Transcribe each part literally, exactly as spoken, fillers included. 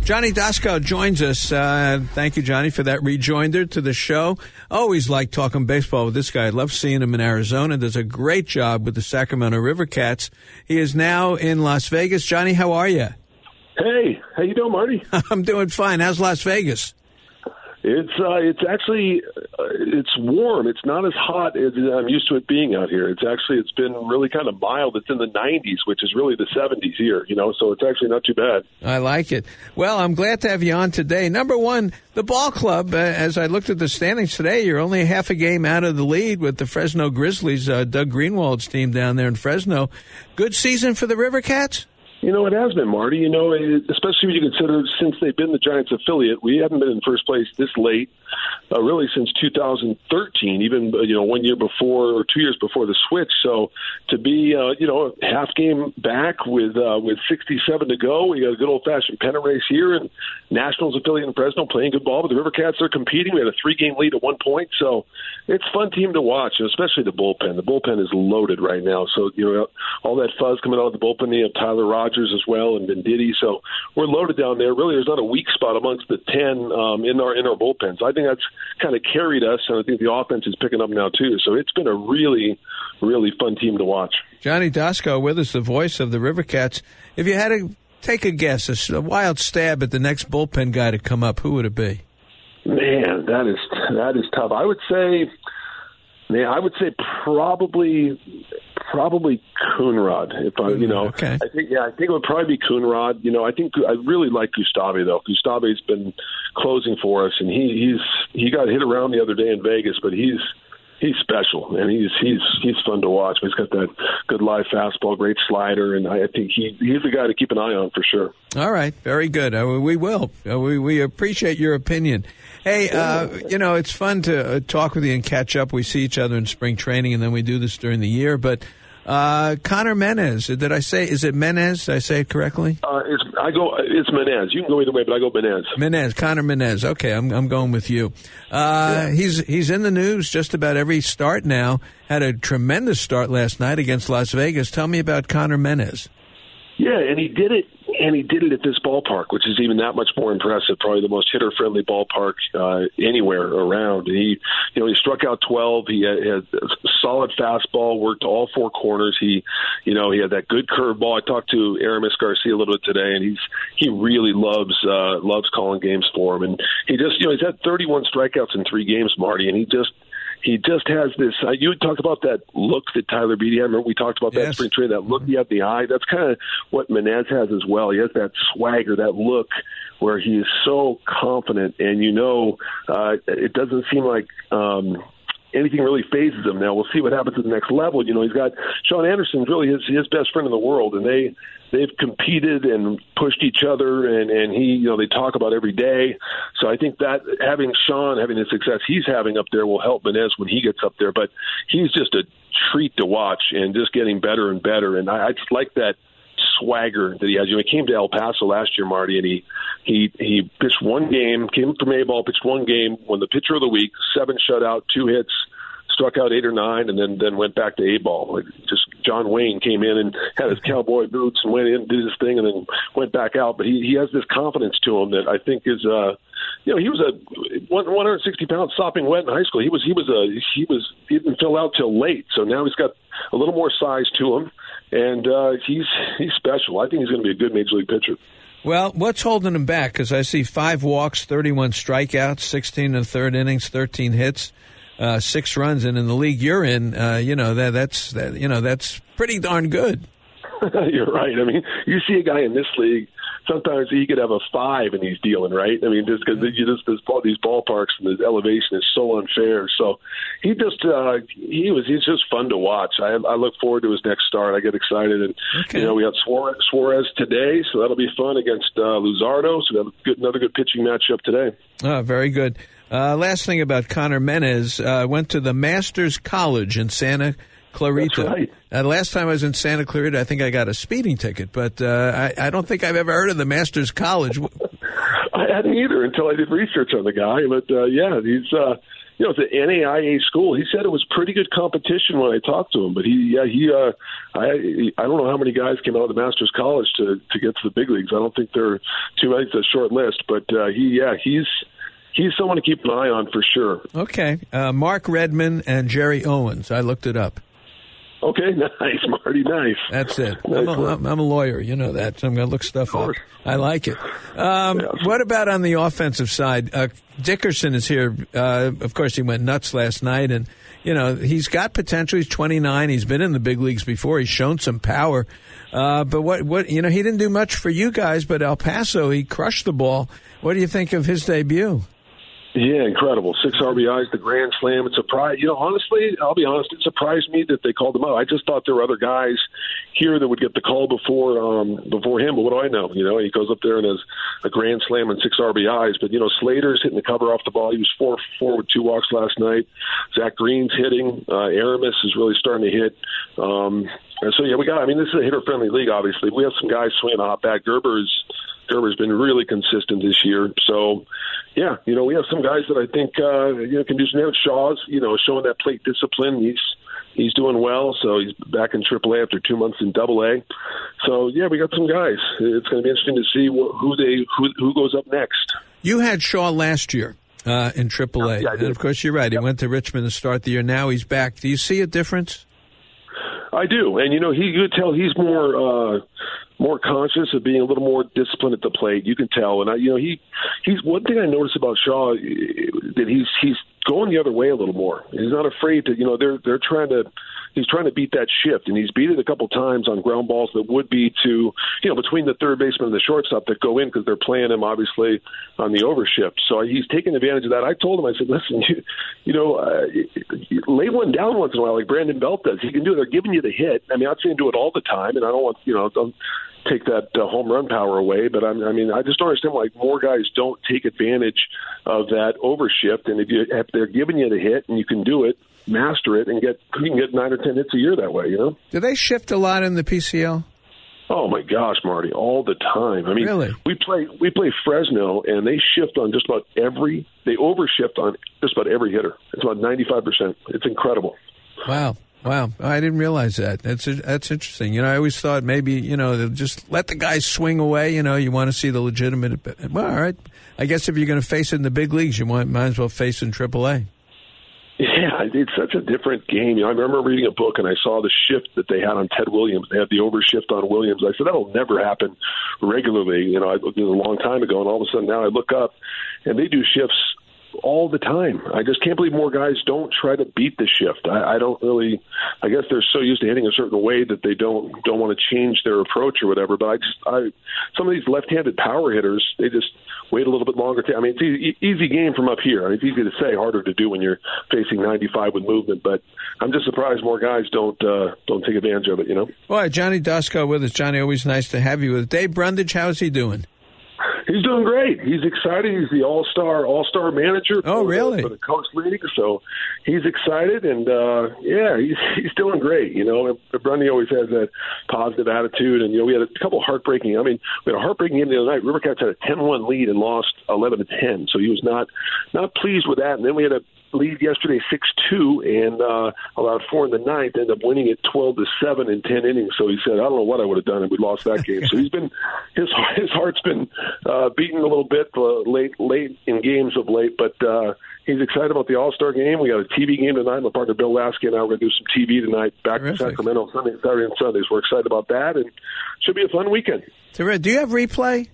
Johnny Doskow joins us. Uh, thank you, Johnny, for that rejoinder to the show. Always like talking baseball with this guy. I love seeing him in Arizona. Does a great job with the Sacramento River Cats. He is now in Las Vegas. Johnny, how are you? Hey, how you doing, Marty? I'm doing fine. How's Las Vegas? It's uh, it's actually uh, it's warm. It's not as hot as I'm used to it being out here. It's actually it's been really kind of mild. It's in the nineties, which is really the seventies here. You know, so it's actually not too bad. I like it. Well, I'm glad to have you on today. Number one, the ball club. Uh, as I looked at the standings today, you're only half a game out of the lead with the Fresno Grizzlies. Uh, Doug Greenwald's team down there in Fresno. Good season for the River Cats. You know, it has been, Marty. You know, especially when you consider since they've been the Giants affiliate, we haven't been in first place this late, uh, really since two thousand thirteen, even, you know, one year before or two years before the switch. So to be, uh, you know, a half game back with uh, with sixty-seven to go, we got a good old-fashioned pennant race here, and Nationals affiliate in Fresno playing good ball, but the River Cats are competing. We had a three-game lead at one point, so it's a fun team to watch, especially the bullpen. The bullpen is loaded right now, so, you know, all that fuzz coming out of the bullpen. You have Tyler Rogers as well and Venditti, so we're loaded down there. Really, there's not a weak spot amongst the ten um, in our in our bullpens. I think that's kind of carried us, and I think the offense is picking up now too. So it's been a really, really fun team to watch. Johnny Doskow with us, the voice of the River Cats. If you had to take a guess, a wild stab at the next bullpen guy to come up, who would it be? Man, that is that is tough. I would say, man, I would say probably. Probably Coonrod, if I, you know, okay. I think, yeah, I think it would probably be Coonrod. You know, I think I really like Gustave though. Gustave's been closing for us, and he, he's he got hit around the other day in Vegas, but he's he's special, and he's he's he's fun to watch. He's got that good live fastball, great slider, and I think he he's the guy to keep an eye on for sure. All right, very good. Uh, we will. Uh, we we appreciate your opinion. Hey, uh, you know, it's fun to uh, talk with you and catch up. We see each other in spring training, and then we do this during the year. But uh, Connor Menez, did I say, is it Menez? Did I say it correctly? Uh, it's, I go, it's Menez. You can go either way, but I go Menez. Menez, Connor Menez. Okay, I'm I'm going with you. Uh, yeah. He's he's in the news just about every start now. Had a tremendous start last night against Las Vegas. Tell me about Connor Menez. Yeah, and he did it. And he did it at this ballpark, which is even that much more impressive. Probably the most hitter-friendly ballpark uh, anywhere around. He, you know, he struck out twelve. He had, had a solid fastball, worked all four corners. He, you know, he had that good curveball. I talked to Aramis Garcia a little bit today, and he's he really loves uh, loves calling games for him. And he just, you know, he's had thirty-one strikeouts in three games, Marty, and he just. He just has this. Uh, you talked about that look that Tyler Beede had. Remember we talked about that yes. spring training. That look he had in the eye. That's kind of what Menez has as well. He has that swagger, that look, where he is so confident, and you know, uh, it doesn't seem like um, anything really phases him. Now we'll see what happens at the next level. You know, he's got Sean Anderson's really his his best friend in the world, and they. They've competed and pushed each other, and, and he, you know, they talk about every day. So I think that having Sean having the success he's having up there will help Menez when he gets up there. But he's just a treat to watch and just getting better and better. And I, I just like that swagger that he has. You know, he came to El Paso last year, Marty, and he he he pitched one game, came from A-ball, pitched one game, won the pitcher of the week, seven shutout, two hits. Struck out eight or nine, and then then went back to A-ball. Like just John Wayne came in and had his cowboy boots and went in, did his thing, and then went back out. But he, he has this confidence to him that I think is, uh, you know, he was a one hundred sixty pound sopping wet in high school. He was he was a he was he didn't fill out till late, so now he's got a little more size to him, and uh, he's he's special. I think he's going to be a good major league pitcher. Well, what's holding him back? Because I see five walks, thirty-one strikeouts, sixteen in the third innings, thirteen hits. Uh, six runs, and in the league you're in, uh, you know that that's that, you know that's pretty darn good. You're right. I mean, you see a guy in this league. Sometimes he could have a five and he's dealing, right? I mean, just because you just this ball, these ballparks and the elevation is so unfair. So he just uh, he was he's just fun to watch. I I look forward to his next start. I get excited, and okay. you know we got Suarez, Suarez today, so that'll be fun against uh, Luzardo. So we have a good, another good pitching matchup today. Oh, very good. Uh, last thing about Connor Menez, uh, went to the Masters College in Santa Clarita. That's right. Uh, last time I was in Santa Clarita, I think I got a speeding ticket, but uh, I, I don't think I've ever heard of the Masters College. I hadn't either until I did research on the guy. But uh, yeah, he's uh, you know, it's an N A I A school. He said it was pretty good competition when I talked to him. But he, yeah, he, uh, I, I don't know how many guys came out of the Masters College to to get to the big leagues. I don't think there are too many. It's a short list, but uh, he, yeah, he's he's someone to keep an eye on for sure. Okay, uh, Mark Redman and Jerry Owens. I looked it up. Okay, nice, Marty, nice. That's it. Nice I'm, a, I'm, I'm a lawyer, you know that, so I'm going to look stuff up. I like it. Um, yeah. What about on the offensive side? Uh, Dickerson is here. Uh, of course, he went nuts last night, and, you know, he's got potential. He's twenty-nine. He's been in the big leagues before. He's shown some power. Uh, but, what, what you know, he didn't do much for you guys, but El Paso, he crushed the ball. What do you think of his debut? Yeah, incredible. Six R B Is, the grand slam. It surprised, you know, honestly, I'll be honest, it surprised me that they called him out. I just thought there were other guys here that would get the call before um, before him, but what do I know? You know, he goes up there and has a grand slam and six R B Is. But, you know, Slater's hitting the cover off the ball. He was four four with two walks last night. Zach Green's hitting. Uh, Aramis is really starting to hit. Um, and so, yeah, we got, I mean, this is a hitter-friendly league, obviously. We have some guys swinging a hot bat. Gerber's Gerber's been really consistent this year. So, yeah, you know, we have some guys that I think, uh, you know, can do some damage. Shaw's, you know, showing that plate discipline. He's he's doing well. So he's back in triple A after two months in double A. So, yeah, we got some guys. It's going to be interesting to see wh- who they who, who goes up next. You had Shaw last year uh, in triple A. Yeah, and, of course, you're right. He yep. went to Richmond to start the year. Now he's back. Do you see a difference? I do. And, you know, he, you could tell he's more uh, more conscious of being a little more disciplined at the plate. You can tell. And, I, you know, he he's one thing I noticed about Shaw, that he's he's going the other way a little more. He's not afraid to, you know, they're they're trying to, he's trying to beat that shift. And he's beat it a couple times on ground balls that would be to, you know, between the third baseman and the shortstop that go in because they're playing him, obviously, on the overshift. So he's taking advantage of that. I told him, I said, listen, you, you know, uh, lay one down once in a while like Brandon Belt does. He can do it. They're giving you the hit. I mean, I'm saying do it all the time, and I don't want, you know, don't take that uh, home run power away. But I'm, I mean, I just don't understand why more guys don't take advantage of that overshift. And if, you, if they're giving you the hit and you can do it, master it, and get you can get nine or ten hits a year that way. You know? Do they shift a lot in the P C L? Oh my gosh, Marty, all the time. I mean, really? we play we play Fresno, and they shift on just about every. They overshift on just about every hitter. It's about ninety-five percent. It's incredible. Wow. Wow, I didn't realize that. That's that's interesting. You know, I always thought maybe, you know, just let the guys swing away. You know, you want to see the legitimate. Well, all right. I guess if you're going to face it in the big leagues, you might, might as well face it in triple A. Yeah, it's such a different game. You know, I remember reading a book and I saw the shift that they had on Ted Williams. They had the overshift on Williams. I said, that'll never happen regularly. You know, I looked at it a long time ago, and all of a sudden now I look up and they do shifts all the time. I just can't believe more guys don't try to beat the shift. I, I don't really. I guess they're so used to hitting a certain way that they don't don't want to change their approach or whatever. But I just, I some of these left-handed power hitters, they just wait a little bit longer. To, I mean, it's easy, easy game from up here. I mean, it's easy to say, harder to do when you're facing ninety-five with movement. But I'm just surprised more guys don't uh, don't take advantage of it. You know. Boy, Johnny Dusko with us. Johnny, always nice to have you with us. Dave Brundage, how's he doing? He's doing great. He's excited. He's the all-star all-star manager for, oh, really? for the Coast League. So he's excited, and uh, yeah, he's he's doing great. You know, Brundy always has that positive attitude, and you know, we had a couple heartbreaking. I mean, we had a heartbreaking game the other night. Rivercats had a ten one lead and lost eleven to ten. So he was not not pleased with that. And then we had a lead yesterday six two and uh, allowed four in the ninth, ended up winning it twelve to seven in ten innings. So he said, I don't know what I would have done if we lost that game. So he's been his his heart's been uh, beaten a little bit uh, late late in games of late, but uh, he's excited about the All-Star game. We got a T V game tonight. My partner Bill Lasky and I are going to do some T V tonight back Terrific. to Sacramento Sunday, Saturday and Sunday. So we're excited about that, and should be a fun weekend. Do you have replay?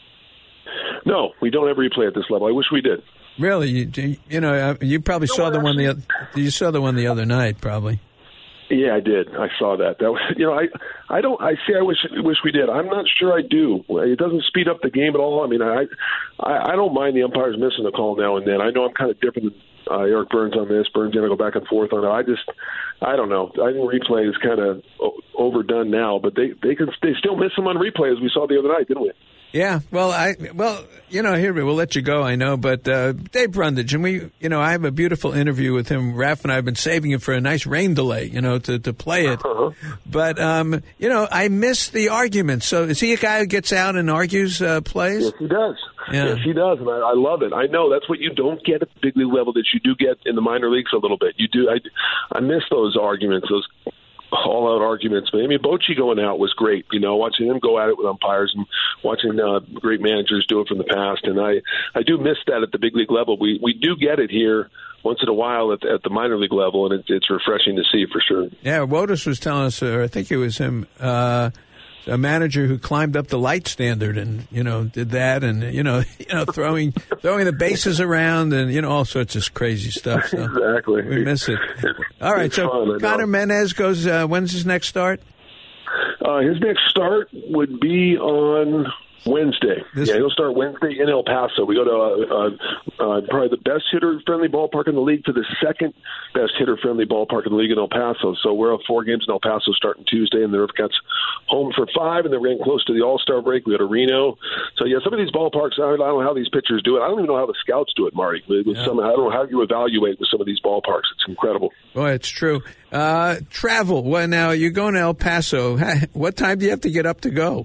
No, we don't have replay at this level. I wish we did. Really, you, you know, you probably no, saw the actually, one the you saw the one the other night, probably. Yeah, I did. I saw that. That was, you know, I, I don't. I see. I wish, wish we did. I'm not sure I do. It doesn't speed up the game at all. I mean, I, I, I don't mind the umpires missing a call now and then. I know I'm kind of different than uh, Eric Burns on this. Burns going to go back and forth on it. I just, I don't know. I think replay is kind of overdone now, but they, they can, they still miss them on replay, as we saw the other night, didn't we? Yeah, well, I well, you know, here we'll let you go. I know, but uh, Dave Brundage, and we, you know, I have a beautiful interview with him. Raph and I have been saving it for a nice rain delay, you know, to, to play it. Uh-huh. But um, you know, I miss the arguments. So is he a guy who gets out and argues uh, plays? Yes, he does. Yeah. Yes, he does, and I, I love it. I know that's what you don't get at the big league level that you do get in the minor leagues a little bit. You do. I, I miss those arguments, those all-out arguments. But I mean, Bochy going out was great. You know, watching him go at it with umpires and watching uh, great managers do it from the past. And I, I do miss that at the big league level. We we do get it here once in a while at, at the minor league level, and it, it's refreshing to see for sure. Yeah, Wotus was telling us, or I think it was him, uh, a manager who climbed up the light standard and, you know, did that and, you know, you know, throwing throwing the bases around and, you know, all sorts of crazy stuff. So exactly. We miss it. All right, it's so fun, Connor Menez goes, uh, when's his next start? Uh, his next start would be on Wednesday. This yeah, he'll start Wednesday in El Paso. We go to uh, uh, uh, probably the best hitter-friendly ballpark in the league to the second best hitter-friendly ballpark in the league in El Paso. So we're at four games in El Paso starting Tuesday, and the Rivercats home for five, and then we're getting close to the All-Star break. We go to Reno. So, yeah, some of these ballparks, I don't know how these pitchers do it. I don't even know how the scouts do it, Marty. With Yeah. some, I don't know how you evaluate with some of these ballparks. It's incredible. Boy, it's true. Uh, travel. Well, now, you're going to El Paso. What time do you have to get up to go?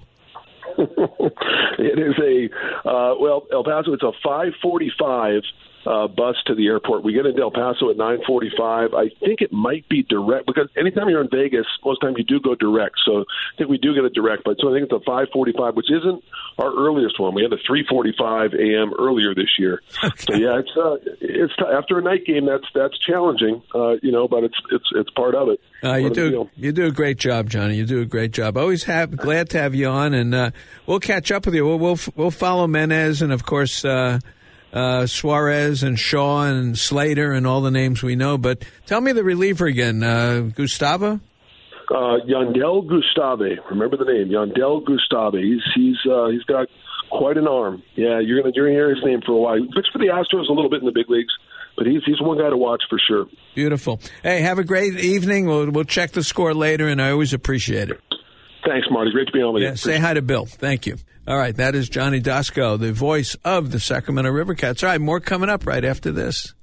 It is a, uh, well, El Paso, it's a five forty-five uh, bus to the airport. We get into El Paso at nine forty-five. I think it might be direct, because anytime you're in Vegas, most times you do go direct. So I think we do get a direct, but so I think it's a five forty-five, which isn't our earliest one. We had a three forty-five a.m. earlier this year. Okay. So yeah, it's uh, it's t- after a night game, that's that's challenging, uh, you know, but it's it's it's part of it. Uh, you do you do a great job, Johnny. You do a great job. Always have glad to have you on, and uh, we'll catch up with you. We'll we'll, we'll follow Menez and of course uh, uh, Suarez and Shaw and Slater and all the names we know. But tell me the reliever again, uh, Gustavo. Uh, Yandel Gustave. Remember the name, Yandel Gustave. He's he's uh, he's got quite an arm. Yeah, you're gonna you're gonna hear his name for a while. He pitched for the Astros a little bit in the big leagues, but he's he's one guy to watch for sure. Beautiful. Hey, have a great evening. We'll we'll check the score later, and I always appreciate it. Thanks, Marty. Great to be on with yeah, you. Say hi to Bill. Thank you. All right, that is Johnny Doskow, the voice of the Sacramento Rivercats. All right, more coming up right after this.